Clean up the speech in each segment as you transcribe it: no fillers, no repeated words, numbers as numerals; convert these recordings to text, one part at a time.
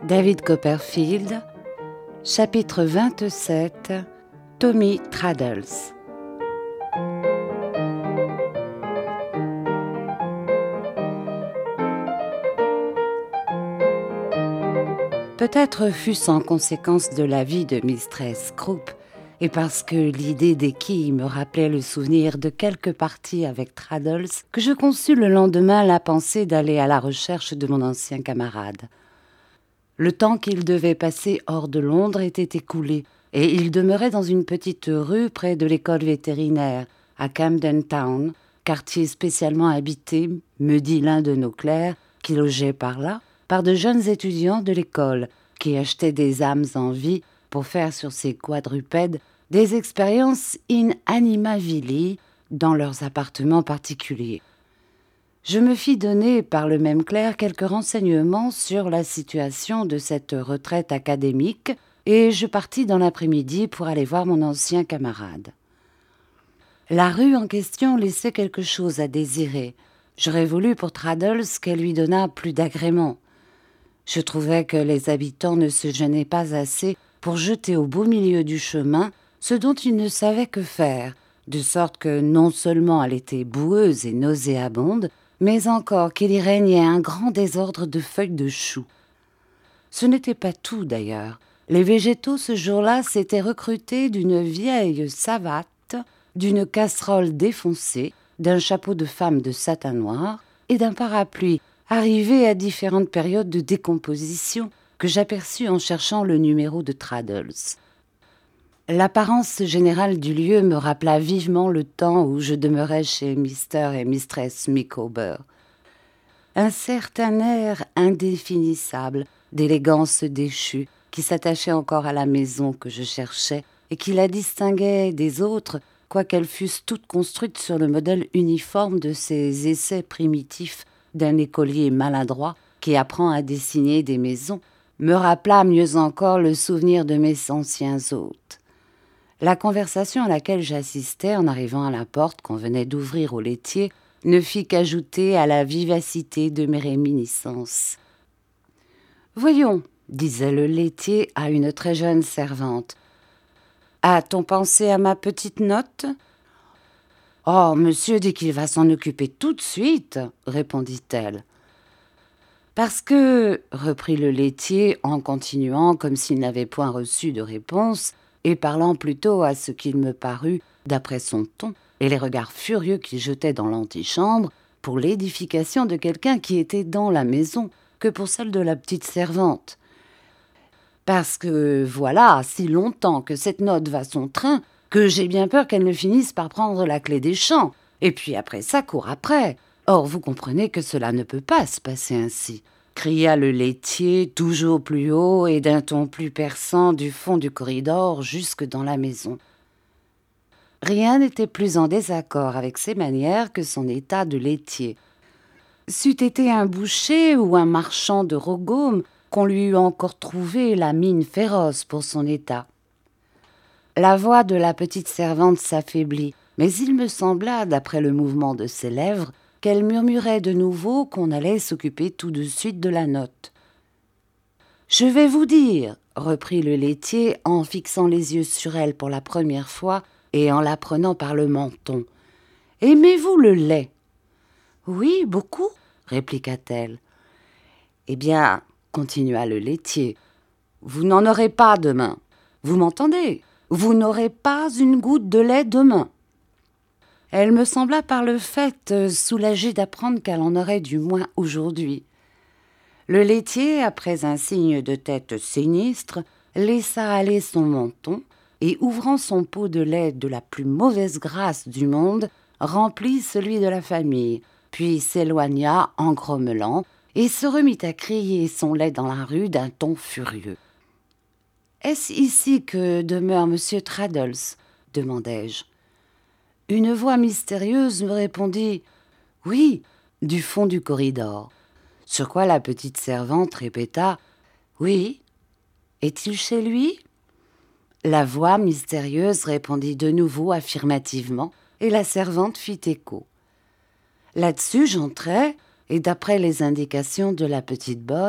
David Copperfield, chapitre 27, Tommy Traddles. Peut-être fut-ce en conséquence de la vie de Mistress Croup, et parce que l'idée des quilles me rappelait le souvenir de quelques parties avec Traddles, que je conçus le lendemain la pensée d'aller à la recherche de mon ancien camarade. Le temps qu'il devait passer hors de Londres était écoulé, et il demeurait dans une petite rue près de l'école vétérinaire, à Camden Town, quartier spécialement habité, me dit l'un de nos clercs, qui logeait par là, par de jeunes étudiants de l'école, qui achetaient des âmes en vie pour faire sur ces quadrupèdes des expériences in anima vili dans leurs appartements particuliers. Je me fis donner par le même clerc quelques renseignements sur la situation de cette retraite académique et je partis dans l'après-midi pour aller voir mon ancien camarade. La rue en question laissait quelque chose à désirer. J'aurais voulu pour Traddles qu'elle lui donnât plus d'agrément. Je trouvais que les habitants ne se gênaient pas assez pour jeter au beau milieu du chemin ce dont ils ne savaient que faire, de sorte que non seulement elle était boueuse et nauséabonde, mais encore qu'il y régnait un grand désordre de feuilles de choux. Ce n'était pas tout d'ailleurs. Les végétaux ce jour-là s'étaient recrutés d'une vieille savate, d'une casserole défoncée, d'un chapeau de femme de satin noir et d'un parapluie arrivé à différentes périodes de décomposition que j'aperçus en cherchant le numéro de Traddles. L'apparence générale du lieu me rappela vivement le temps où je demeurais chez Mr. et Mistress Micawber. Un certain air indéfinissable d'élégance déchue qui s'attachait encore à la maison que je cherchais et qui la distinguait des autres, quoiqu'elles fussent toutes construites sur le modèle uniforme de ces essais primitifs d'un écolier maladroit qui apprend à dessiner des maisons, me rappela mieux encore le souvenir de mes anciens hôtes. La conversation à laquelle j'assistais en arrivant à la porte qu'on venait d'ouvrir au laitier ne fit qu'ajouter à la vivacité de mes réminiscences. « Voyons, » disait le laitier à une très jeune servante. « A-t-on pensé à ma petite note ?»« Oh, monsieur dit qu'il va s'en occuper tout de suite, » répondit-elle. « Parce que, » reprit le laitier en continuant comme s'il n'avait point reçu de réponse, et parlant plutôt à ce qu'il me parut, d'après son ton, et les regards furieux qu'il jetait dans l'antichambre, pour l'édification de quelqu'un qui était dans la maison, que pour celle de la petite servante. Parce que, voilà, si longtemps que cette note va son train, que j'ai bien peur qu'elle ne finisse par prendre la clé des champs, et puis après ça court après. Or, vous comprenez que cela ne peut pas se passer ainsi, cria le laitier, toujours plus haut et d'un ton plus perçant du fond du corridor jusque dans la maison. Rien n'était plus en désaccord avec ses manières que son état de laitier. C'eût été un boucher ou un marchand de rogômes qu'on lui eût encore trouvé la mine féroce pour son état. La voix de la petite servante s'affaiblit, mais il me sembla, d'après le mouvement de ses lèvres, qu'elle murmurait de nouveau qu'on allait s'occuper tout de suite de la note. « Je vais vous dire, » reprit le laitier en fixant les yeux sur elle pour la première fois et en la prenant par le menton. « Aimez-vous le lait ?»« Oui, beaucoup, » répliqua-t-elle. « Eh bien, » continua le laitier, « vous n'en aurez pas demain. Vous m'entendez ? Vous n'aurez pas une goutte de lait demain. » Elle me sembla par le fait soulagée d'apprendre qu'elle en aurait du moins aujourd'hui. Le laitier, après un signe de tête sinistre, laissa aller son menton et, ouvrant son pot de lait de la plus mauvaise grâce du monde, remplit celui de la famille, puis s'éloigna en grommelant et se remit à crier son lait dans la rue d'un ton furieux. « Est-ce ici que demeure monsieur Traddles ?» demandai-je. Une voix mystérieuse me répondit « Oui » du fond du corridor. Sur quoi la petite servante répéta « Oui, est-il chez lui ?» La voix mystérieuse répondit de nouveau affirmativement et la servante fit écho. Là-dessus j'entrai et d'après les indications de la petite bonne,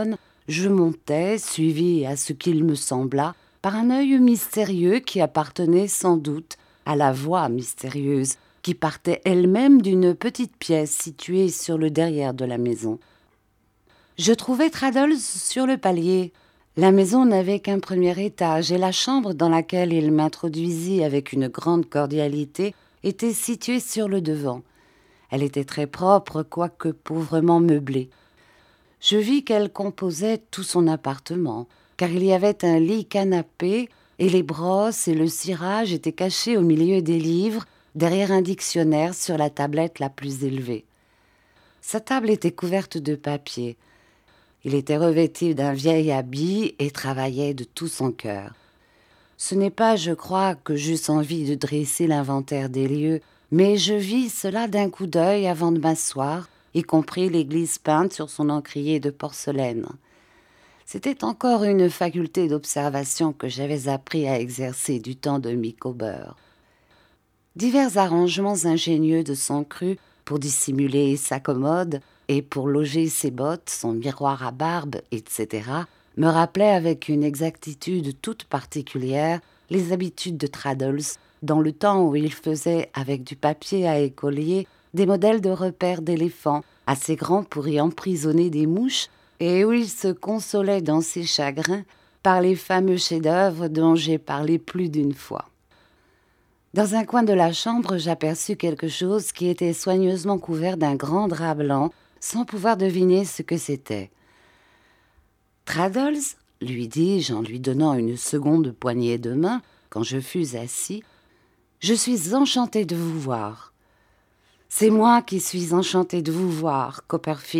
je montais, suivi à ce qu'il me sembla, par un œil mystérieux qui appartenait sans doute à la voix mystérieuse, qui partait elle-même d'une petite pièce située sur le derrière de la maison. Je trouvai Traddles sur le palier. La maison n'avait qu'un premier étage et la chambre dans laquelle il m'introduisit avec une grande cordialité était située sur le devant. Elle était très propre, quoique pauvrement meublée. Je vis qu'elle composait tout son appartement, car il y avait un lit-canapé et les brosses et le cirage étaient cachés au milieu des livres, derrière un dictionnaire sur la tablette la plus élevée. Sa table était couverte de papier. Il était revêtu d'un vieil habit et travaillait de tout son cœur. Ce n'est pas, je crois, que j'eusse envie de dresser l'inventaire des lieux, mais je vis cela d'un coup d'œil avant de m'asseoir, y compris l'église peinte sur son encrier de porcelaine. C'était encore une faculté d'observation que j'avais appris à exercer du temps de Micawber. Divers arrangements ingénieux de son cru pour dissimuler sa commode et pour loger ses bottes, son miroir à barbe, etc., me rappelaient avec une exactitude toute particulière les habitudes de Traddles dans le temps où il faisait avec du papier à écolier des modèles de repères d'éléphants assez grands pour y emprisonner des mouches et où il se consolait dans ses chagrins par les fameux chefs-d'œuvre dont j'ai parlé plus d'une fois. Dans un coin de la chambre, j'aperçus quelque chose qui était soigneusement couvert d'un grand drap blanc, sans pouvoir deviner ce que c'était. « Traddles, lui dis-je en lui donnant une seconde poignée de main, quand je fus assis, « je suis enchanté de vous voir. »« C'est moi qui suis enchanté de vous voir, Copperfield, »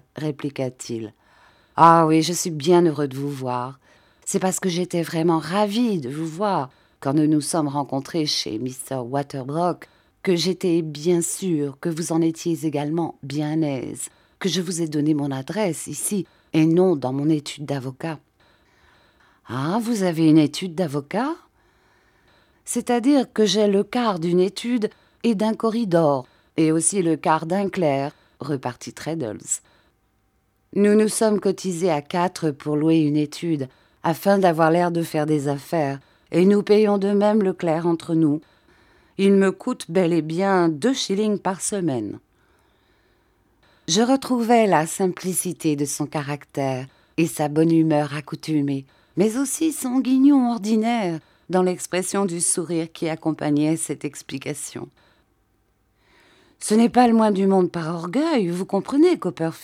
répliqua-t-il. « Ah oui, je suis bien heureux de vous voir. C'est parce que j'étais vraiment ravi de vous voir quand nous nous sommes rencontrés chez Mr. Waterbrook, que j'étais bien sûr que vous en étiez également bien aise, que je vous ai donné mon adresse ici, et non dans mon étude d'avocat. »« Ah, vous avez une étude d'avocat ?»« C'est-à-dire que j'ai le quart d'une étude et d'un corridor, et aussi le quart d'un clerc, » repartit Traddles. « Nous nous sommes cotisés à 4 pour louer une étude, afin d'avoir l'air de faire des affaires, et nous payons de même le clerc entre nous. Il me coûte bel et bien 2 shillings par semaine. » Je retrouvais la simplicité de son caractère et sa bonne humeur accoutumée, mais aussi son guignon ordinaire dans l'expression du sourire qui accompagnait cette explication. « Ce n'est pas le moins du monde par orgueil, vous comprenez, Copperfield, »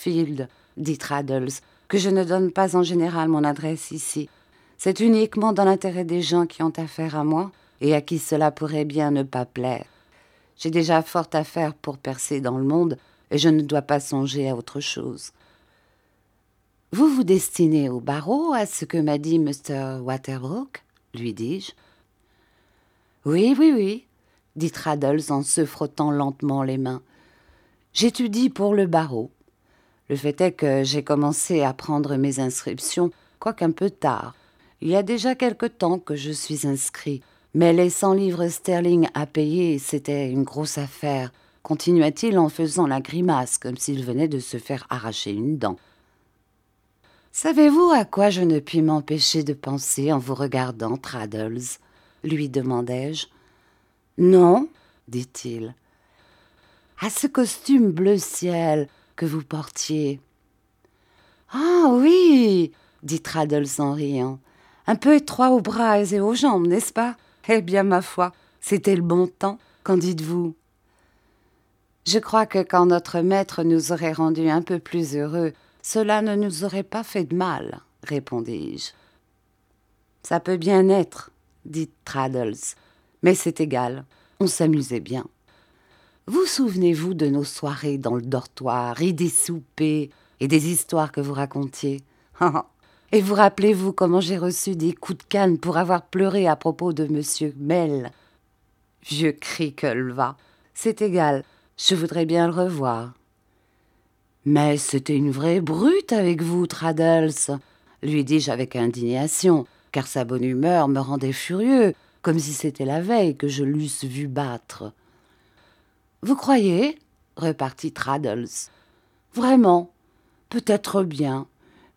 dit Traddles, « que je ne donne pas en général mon adresse ici. C'est uniquement dans l'intérêt des gens qui ont affaire à moi et à qui cela pourrait bien ne pas plaire. J'ai déjà fort à faire pour percer dans le monde et je ne dois pas songer à autre chose. »« Vous vous destinez au barreau, à ce que m'a dit Mr. Waterbrook ?» lui dis-je. « Oui, » dit Traddles en se frottant lentement les mains. « J'étudie pour le barreau. Le fait est que j'ai commencé à prendre mes inscriptions, quoiqu'un peu tard. Il y a déjà quelque temps que je suis inscrit, mais les 100 livres sterling à payer, c'était une grosse affaire, » continua-t-il en faisant la grimace, comme s'il venait de se faire arracher une dent. « Savez-vous à quoi je ne puis m'empêcher de penser en vous regardant, Traddles ?» lui demandai-je. « Non, » dit-il. « À ce costume bleu ciel que vous portiez. »« Ah oui, » dit Traddles en riant. « Un peu étroit aux bras et aux jambes, n'est-ce pas? Eh bien, ma foi, c'était le bon temps, qu'en dites-vous? » Je crois que quand notre maître nous aurait rendus un peu plus heureux, cela ne nous aurait pas fait de mal, répondis-je. Ça peut bien être, dit Traddles, mais c'est égal, on s'amusait bien. Vous souvenez-vous de nos soirées dans le dortoir et des soupers et des histoires que vous racontiez? Et vous rappelez-vous comment j'ai reçu des coups de canne pour avoir pleuré à propos de Monsieur Mell? Vieux cri que le va, c'est égal, je voudrais bien le revoir. Mais c'était une vraie brute avec vous, Traddles, lui dis-je avec indignation, car sa bonne humeur me rendait furieux, comme si c'était la veille que je l'eusse vu battre. Vous croyez? Repartit Traddles. Vraiment, peut-être bien,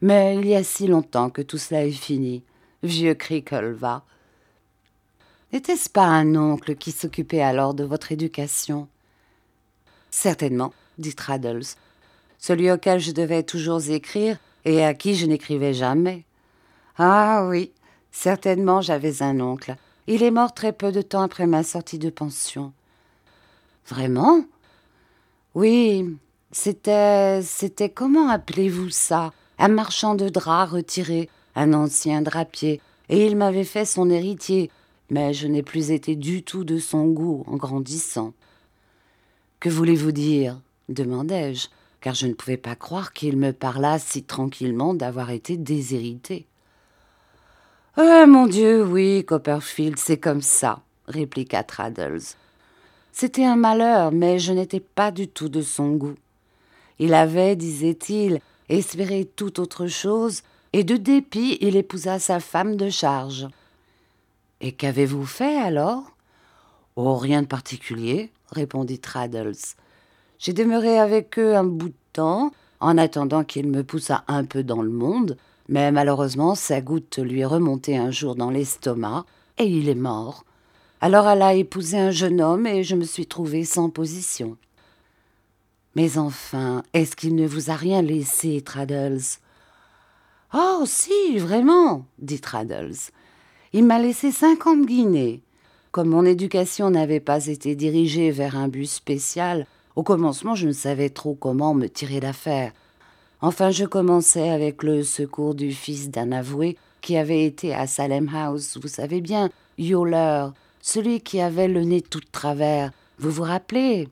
Mais il y a si longtemps que tout cela est fini. Vieux Crickle, va. N'était-ce pas un oncle qui s'occupait alors de votre éducation? Certainement, dit Traddles. Celui auquel je devais toujours écrire et à qui je n'écrivais jamais. Ah oui, certainement j'avais un oncle. Il est mort très peu de temps après ma sortie de pension. Vraiment? Oui, c'était comment appelez-vous ça? Un marchand de draps retiré, un ancien drapier, et il m'avait fait son héritier, mais je n'ai plus été du tout de son goût en grandissant. Que voulez-vous dire? Demandai-je, car je ne pouvais pas croire qu'il me parlât si tranquillement d'avoir été déshérité. Ah, mon Dieu, oui, Copperfield, c'est comme ça, répliqua Traddles. C'était un malheur, mais je n'étais pas du tout de son goût. Il avait, disait-il, espéré tout autre chose, et de dépit, il épousa sa femme de charge. Et qu'avez-vous fait alors? Oh, rien de particulier, répondit Traddles. J'ai demeuré avec eux un bout de temps, en attendant qu'il me poussât un peu dans le monde, mais malheureusement sa goutte lui est remontée un jour dans l'estomac, et il est mort. Alors elle a épousé un jeune homme, et je me suis trouvée sans position. Mais enfin, est-ce qu'il ne vous a rien laissé, Traddles? Oh, si, vraiment, dit Traddles. Il m'a laissé 50 guinées. Comme mon éducation n'avait pas été dirigée vers un but spécial, au commencement je ne savais trop comment me tirer d'affaire. Enfin, je commençais avec le secours du fils d'un avoué qui avait été à Salem House, vous savez bien, Yoler, celui qui avait le nez tout de travers. Vous vous rappelez?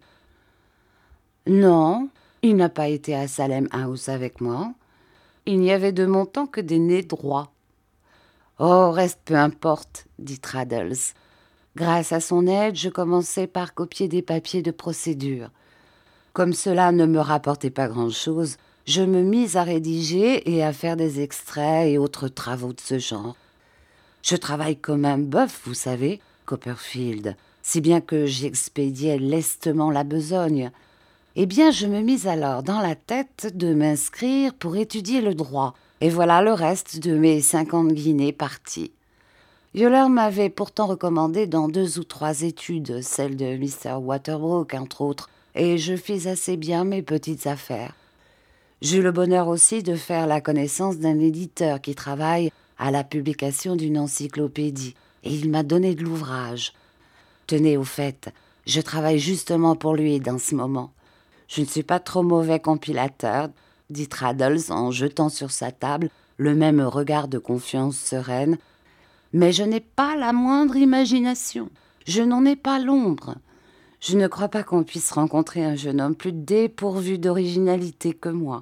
Non, il n'a pas été à Salem House avec moi. Il n'y avait de mon temps que des nez droits. Oh, reste peu importe, dit Traddles. Grâce à son aide, je commençai par copier des papiers de procédure. Comme cela ne me rapportait pas grand-chose, je me mis à rédiger et à faire des extraits et autres travaux de ce genre. Je travaille comme un bœuf, vous savez, Copperfield, si bien que j'expédiais lestement la besogne. Eh bien, je me mis alors dans la tête de m'inscrire pour étudier le droit, et voilà le reste de mes 50 guinées partis. Yoler m'avait pourtant recommandé dans 2 ou 3 études, celle de Mr. Waterbrook entre autres, et je fis assez bien mes petites affaires. J'eus le bonheur aussi de faire la connaissance d'un éditeur qui travaille à la publication d'une encyclopédie, et il m'a donné de l'ouvrage. Tenez, au fait, je travaille justement pour lui dans ce moment. Je ne suis pas trop mauvais compilateur, dit Traddles en jetant sur sa table le même regard de confiance sereine, mais je n'ai pas la moindre imagination. Je n'en ai pas l'ombre. Je ne crois pas qu'on puisse rencontrer un jeune homme plus dépourvu d'originalité que moi.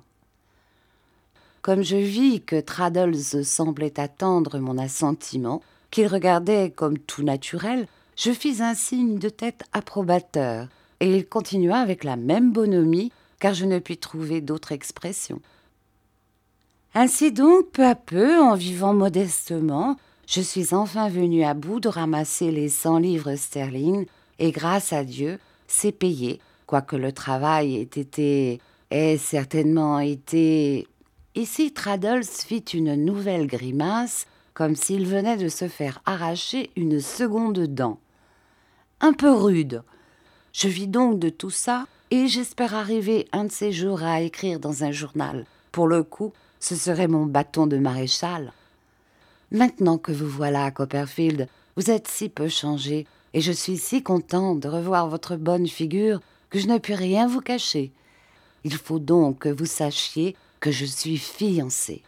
Comme je vis que Traddles semblait attendre mon assentiment, qu'il regardait comme tout naturel, je fis un signe de tête approbateur, et il continua avec la même bonhomie, car je ne puis trouver d'autre expression. Ainsi donc, peu à peu, en vivant modestement, je suis enfin venu à bout de ramasser les 100 livres sterling, et grâce à Dieu, c'est payé, quoique le travail ait certainement été... Ici, Traddles fit une nouvelle grimace, comme s'il venait de se faire arracher une seconde dent. Un peu rude. Je vis donc de tout ça, et j'espère arriver un de ces jours à écrire dans un journal. Pour le coup, ce serait mon bâton de maréchal. Maintenant que vous voilà, Copperfield, vous êtes si peu changé, et je suis si content de revoir votre bonne figure que je ne puis rien vous cacher. Il faut donc que vous sachiez que je suis fiancée.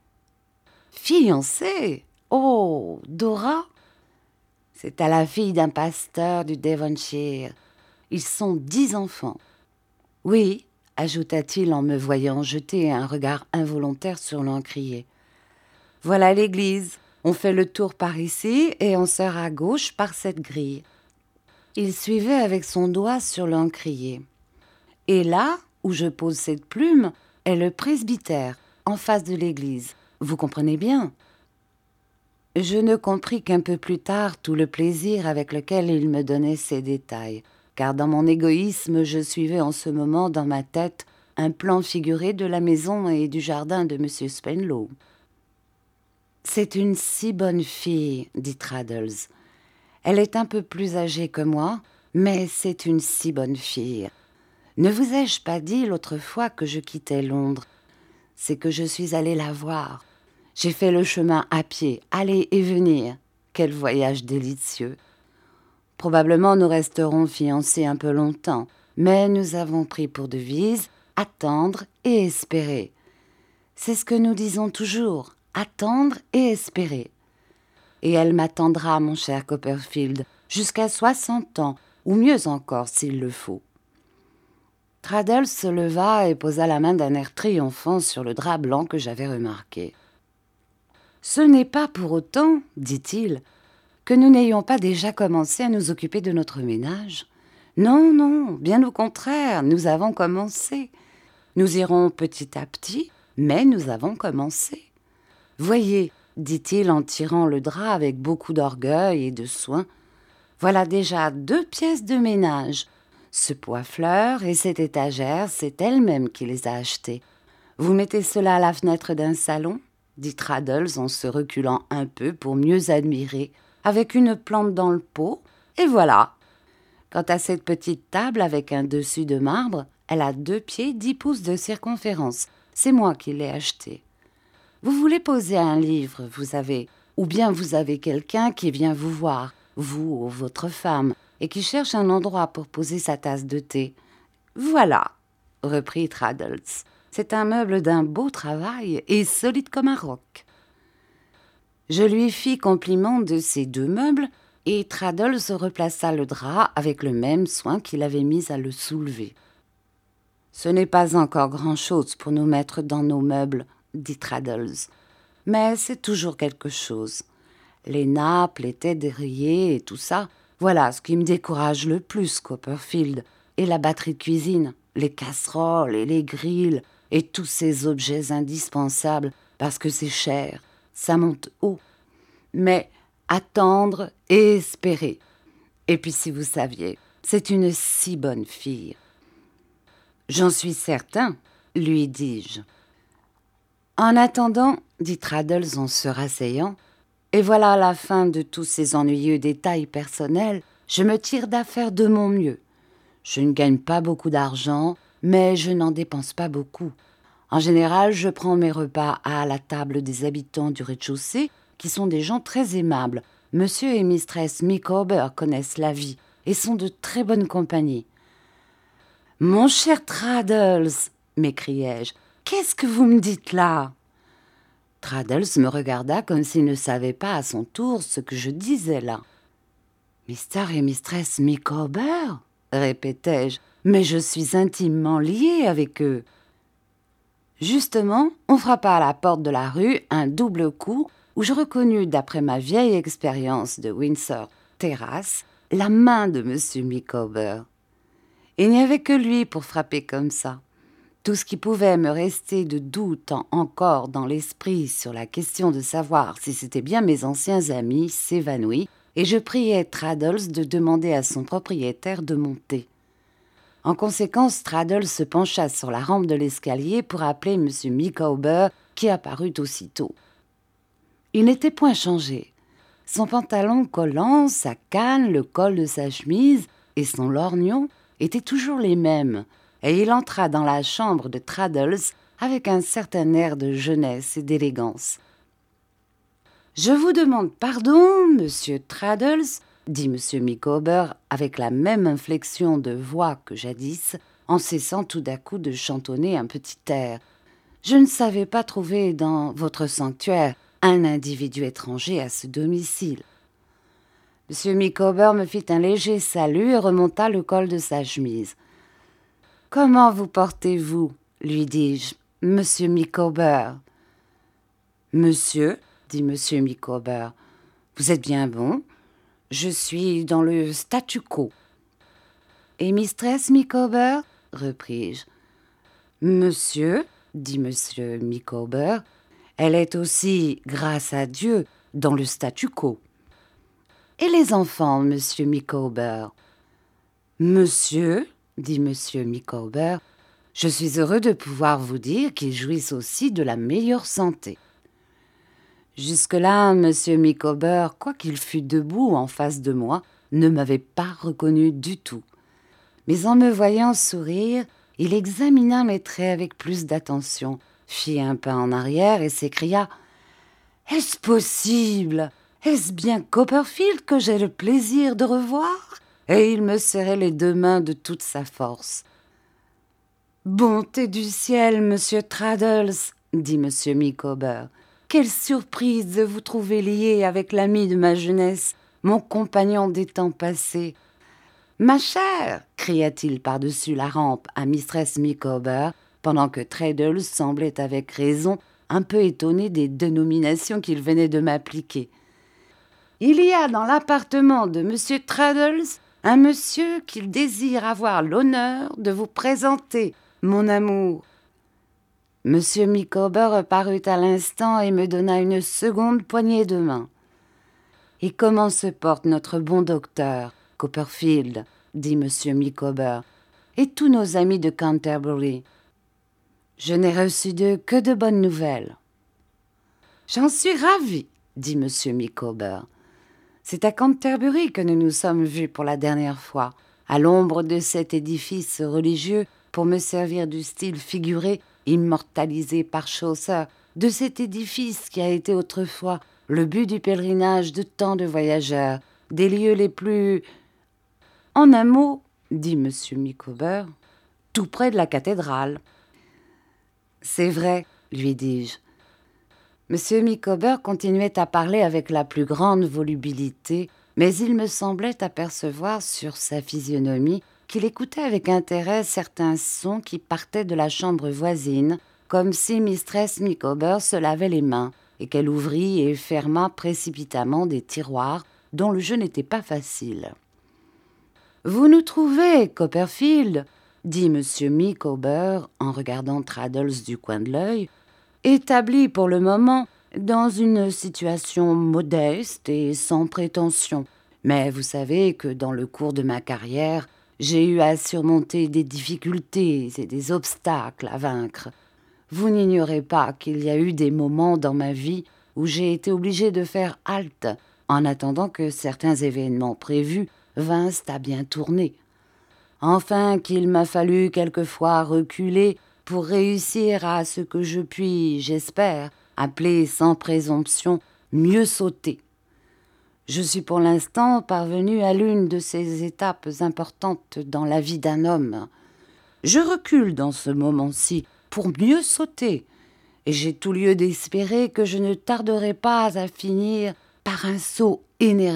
Fiancée? Oh, Dora? C'est à la fille d'un pasteur du Devonshire. Ils sont 10 enfants. Oui, ajouta-t-il en me voyant jeter un regard involontaire sur l'encrier. Voilà l'église. On fait le tour par ici et on sort à gauche par cette grille. Il suivait avec son doigt sur l'encrier. Et là, où je pose cette plume, est le presbytère, en face de l'église. Vous comprenez bien? Je ne compris qu'un peu plus tard tout le plaisir avec lequel il me donnait ces détails, car dans mon égoïsme, je suivais en ce moment dans ma tête un plan figuré de la maison et du jardin de M. Spenlow. « C'est une si bonne fille, dit Traddles. Elle est un peu plus âgée que moi, mais c'est une si bonne fille. Ne vous ai-je pas dit l'autre fois que je quittais Londres? C'est que je suis allée la voir. J'ai fait le chemin à pied, aller et venir. Quel voyage délicieux! Probablement nous resterons fiancés un peu longtemps, mais nous avons pris pour devise attendre et espérer. C'est ce que nous disons toujours, attendre et espérer. Et elle m'attendra, mon cher Copperfield, jusqu'à 60 ans, ou mieux encore s'il le faut. » Traddles se leva et posa la main d'un air triomphant sur le drap blanc que j'avais remarqué. « Ce n'est pas pour autant, dit-il, que nous n'ayons pas déjà commencé à nous occuper de notre ménage. Non, non, bien au contraire, nous avons commencé. Nous irons petit à petit, mais nous avons commencé. Voyez, dit-il en tirant le drap avec beaucoup d'orgueil et de soin, voilà déjà 2 pièces de ménage. Ce poêle-fleur et cette étagère, c'est elle-même qui les a achetées. Vous mettez cela à la fenêtre d'un salon, dit Traddles en se reculant un peu pour mieux admirer, avec une plante dans le pot, et voilà. Quant à cette petite table avec un dessus de marbre, elle a 2 pieds 10 pouces de circonférence. C'est moi qui l'ai achetée. Vous voulez poser un livre, vous avez, ou bien vous avez quelqu'un qui vient vous voir, vous ou votre femme, et qui cherche un endroit pour poser sa tasse de thé. Voilà, reprit Traddles. C'est un meuble d'un beau travail et solide comme un roc. Je lui fis compliment de ces 2 meubles et Traddles replaça le drap avec le même soin qu'il avait mis à le soulever. « Ce n'est pas encore grand-chose pour nous mettre dans nos meubles, » dit Traddles, « mais c'est toujours quelque chose. Les nappes, les têtes d'oreiller et tout ça, voilà ce qui me décourage le plus, Copperfield, et la batterie de cuisine, les casseroles et les grilles, et tous ces objets indispensables, parce que c'est cher, ça monte haut. Mais attendre et espérer. Et puis si vous saviez, c'est une si bonne fille. »« J'en suis certain, lui dis-je. »« En attendant, dit Traddles en se rasseyant, et voilà la fin de tous ces ennuyeux détails personnels, je me tire d'affaire de mon mieux. Je ne gagne pas beaucoup d'argent, mais je n'en dépense pas beaucoup. En général, je prends mes repas à la table des habitants du rez-de-chaussée, qui sont des gens très aimables. Monsieur et Mistress Micawber connaissent la vie et sont de très bonne compagnie. « Mon cher Traddles, m'écriai-je, qu'est-ce que vous me dites là ?» Traddles me regarda comme s'il ne savait pas à son tour ce que je disais là. « Mr. et Mistress Micawber ?» répétai-je, « mais je suis intimement lié avec eux. » Justement, on frappa à la porte de la rue un double coup où je reconnus, d'après ma vieille expérience de Windsor Terrace, la main de M. Micawber. Il n'y avait que lui pour frapper comme ça. Tout ce qui pouvait me rester de doute encore dans l'esprit sur la question de savoir si c'était bien mes anciens amis s'évanouit, et je priai Traddles de demander à son propriétaire de monter. En conséquence, Traddles se pencha sur la rampe de l'escalier pour appeler M. Micawber, qui apparut aussitôt. Il n'était point changé. Son pantalon collant, sa canne, le col de sa chemise et son lorgnon étaient toujours les mêmes, et il entra dans la chambre de Traddles avec un certain air de jeunesse et d'élégance. « Je vous demande pardon, monsieur Traddles, » dit M. Micawber avec la même inflexion de voix que jadis, en cessant tout d'un coup de chantonner un petit air. « Je ne savais pas trouver dans votre sanctuaire un individu étranger à ce domicile. » M. Micawber me fit un léger salut et remonta le col de sa chemise. « Comment vous portez-vous » lui dis-je. « Monsieur Micawber. »« Monsieur » dit M. Micawber. « Vous êtes bien bon. Je suis dans le statu quo. »« Et Mistress Micawber » repris-je. « Monsieur » dit M. Micawber. « Elle est aussi, grâce à Dieu, dans le statu quo. »« Et les enfants, monsieur Micawber ?»« Monsieur » dit M. Micawber. « Je suis heureux de pouvoir vous dire qu'ils jouissent aussi de la meilleure santé. » Jusque-là, M. Micawber, quoiqu'il fût debout en face de moi, ne m'avait pas reconnu du tout. Mais en me voyant sourire, il examina mes traits avec plus d'attention, fit un pas en arrière et s'écria « Est-ce possible? Est-ce bien Copperfield que j'ai le plaisir de revoir ?» Et il me serrait les deux mains de toute sa force. « Bonté du ciel, monsieur Traddles, dit M. Micawber. Quelle surprise de vous trouver lié avec l'ami de ma jeunesse, mon compagnon des temps passés. »« Ma chère !» cria-t-il par-dessus la rampe à Mistress Micawber, pendant que Traddles semblait avec raison un peu étonné des dénominations qu'il venait de m'appliquer. « Il y a dans l'appartement de M. Traddles un monsieur qu'il désire avoir l'honneur de vous présenter, mon amour. » M. Micawber parut à l'instant et me donna une seconde poignée de main. « Et comment se porte notre bon docteur, Copperfield ?» dit M. Micawber, « et tous nos amis de Canterbury. Je n'ai reçu d'eux que de bonnes nouvelles. »« J'en suis ravi, » dit M. Micawber. « C'est à Canterbury que nous nous sommes vus pour la dernière fois, à l'ombre de cet édifice religieux pour me servir du style figuré immortalisé par Chaucer, de cet édifice qui a été autrefois le but du pèlerinage de tant de voyageurs, des lieux les plus... En un mot, dit M. Micawber, tout près de la cathédrale. « C'est vrai, lui dis-je. » M. Micawber continuait à parler avec la plus grande volubilité, mais il me semblait apercevoir sur sa physionomie qu'il écoutait avec intérêt certains sons qui partaient de la chambre voisine, comme si Mistress Micawber se lavait les mains et qu'elle ouvrit et ferma précipitamment des tiroirs dont le jeu n'était pas facile. « Vous nous trouvez, Copperfield, dit M. Micawber en regardant Traddles du coin de l'œil, établi pour le moment dans une situation modeste et sans prétention. Mais vous savez que dans le cours de ma carrière, j'ai eu à surmonter des difficultés et des obstacles à vaincre. Vous n'ignorez pas qu'il y a eu des moments dans ma vie où j'ai été obligé de faire halte en attendant que certains événements prévus vinssent à bien tourner. Enfin qu'il m'a fallu quelquefois reculer pour réussir à ce que je puis, j'espère, appeler sans présomption mieux sauter. Je suis pour l'instant parvenu à l'une de ces étapes importantes dans la vie d'un homme. Je recule dans ce moment-ci pour mieux sauter, et j'ai tout lieu d'espérer que je ne tarderai pas à finir par un saut énergique. »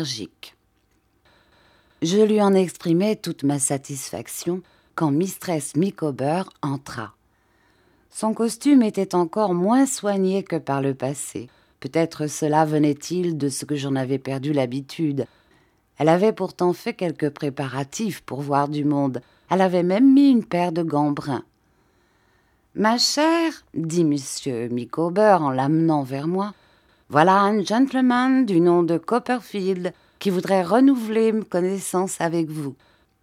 Je lui en exprimai toute ma satisfaction quand Mistress Micawber entra. Son costume était encore moins soigné que par le passé. Peut-être cela venait-il de ce que j'en avais perdu l'habitude. Elle avait pourtant fait quelques préparatifs pour voir du monde. Elle avait même mis une paire de gants bruns. « Ma chère, dit M. Micawber en l'amenant vers moi, voilà un gentleman du nom de Copperfield qui voudrait renouveler connaissance avec vous. »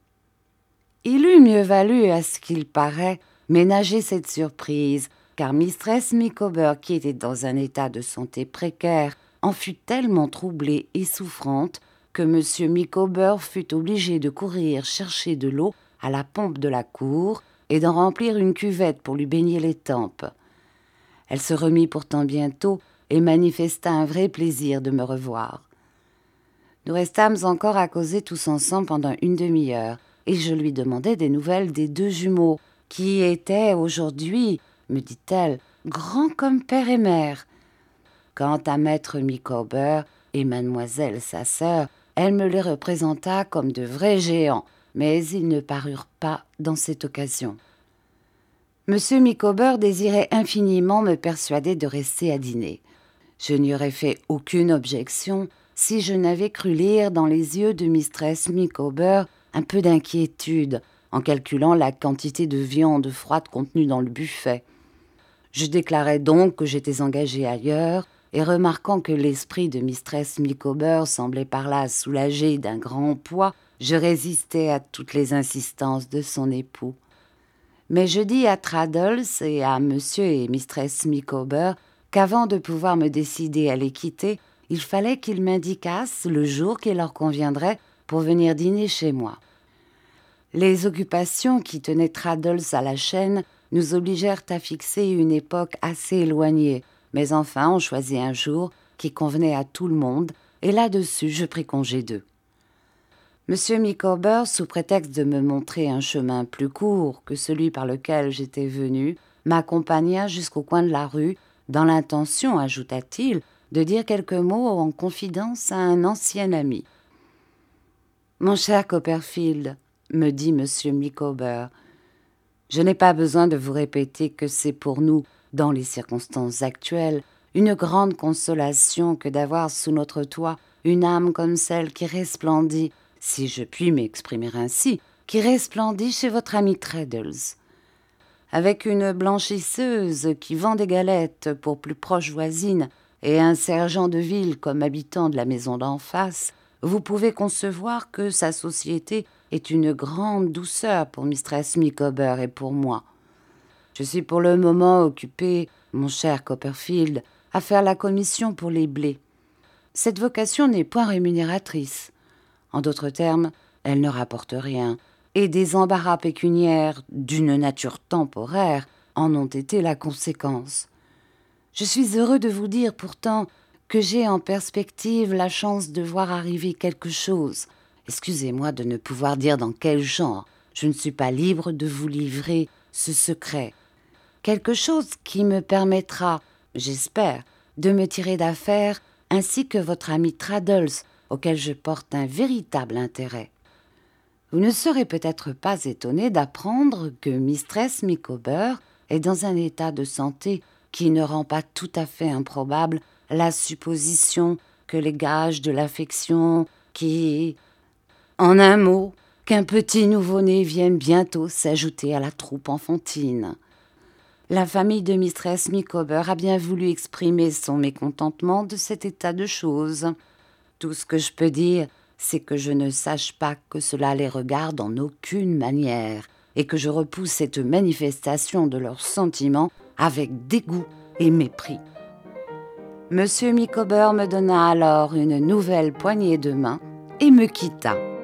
Il eût mieux valu, à ce qu'il paraît, ménager cette surprise, car Mistress Micawber, qui était dans un état de santé précaire, en fut tellement troublée et souffrante que M. Micawber fut obligé de courir chercher de l'eau à la pompe de la cour et d'en remplir une cuvette pour lui baigner les tempes. Elle se remit pourtant bientôt et manifesta un vrai plaisir de me revoir. Nous restâmes encore à causer tous ensemble pendant une demi-heure, et je lui demandai des nouvelles des deux jumeaux, qui étaient aujourd'hui, me dit-elle, grands comme père et mère. Quant à maître Micawber et mademoiselle sa sœur, elle me les représenta comme de vrais géants, mais ils ne parurent pas dans cette occasion. M. Micawber désirait infiniment me persuader de rester à dîner. Je n'y aurais fait aucune objection si je n'avais cru lire dans les yeux de Mistress Micawber un peu d'inquiétude en calculant la quantité de viande froide contenue dans le buffet. Je déclarai donc que j'étais engagé ailleurs, et remarquant que l'esprit de Mistress Micawber semblait par là soulagé d'un grand poids, je résistai à toutes les insistances de son époux. Mais je dis à Traddles et à Monsieur et Mistress Micawber qu'avant de pouvoir me décider à les quitter, il fallait qu'ils m'indiquassent le jour qui leur conviendrait pour venir dîner chez moi. Les occupations qui tenaient Traddles à la chaîne nous obligèrent à fixer une époque assez éloignée, mais enfin on choisit un jour qui convenait à tout le monde, et là-dessus je pris congé d'eux. Monsieur Micawber, sous prétexte de me montrer un chemin plus court que celui par lequel j'étais venu, m'accompagna jusqu'au coin de la rue, dans l'intention, ajouta-t-il, de dire quelques mots en confidence à un ancien ami. « Mon cher Copperfield, » me dit Monsieur Micawber, « je n'ai pas besoin de vous répéter que c'est pour nous, dans les circonstances actuelles, une grande consolation que d'avoir sous notre toit une âme comme celle qui resplendit, si je puis m'exprimer ainsi, qui resplendit chez votre ami Traddles. Avec une blanchisseuse qui vend des galettes pour plus proche voisine et un sergent de ville comme habitant de la maison d'en face, vous pouvez concevoir que sa société est une grande douceur pour Mistress Micawber et pour moi. Je suis pour le moment occupé, mon cher Copperfield, à faire la commission pour les blés. Cette vocation n'est point rémunératrice. En d'autres termes, elle ne rapporte rien, et des embarras pécuniaires d'une nature temporaire en ont été la conséquence. Je suis heureux de vous dire pourtant que j'ai en perspective la chance de voir arriver quelque chose. Excusez-moi de ne pouvoir dire dans quel genre. Je ne suis pas libre de vous livrer ce secret. Quelque chose qui me permettra, j'espère, de me tirer d'affaire, ainsi que votre ami Traddles, auquel je porte un véritable intérêt. Vous ne serez peut-être pas étonné d'apprendre que Mistress Micawber est dans un état de santé qui ne rend pas tout à fait improbable la supposition que les gages de l'affection en un mot, qu'un petit nouveau-né vienne bientôt s'ajouter à la troupe enfantine. La famille de Mistress Micawber a bien voulu exprimer son mécontentement de cet état de choses. Tout ce que je peux dire, c'est que je ne sache pas que cela les regarde en aucune manière, et que je repousse cette manifestation de leurs sentiments avec dégoût et mépris. Monsieur Micawber me donna alors une nouvelle poignée de main et me quitta.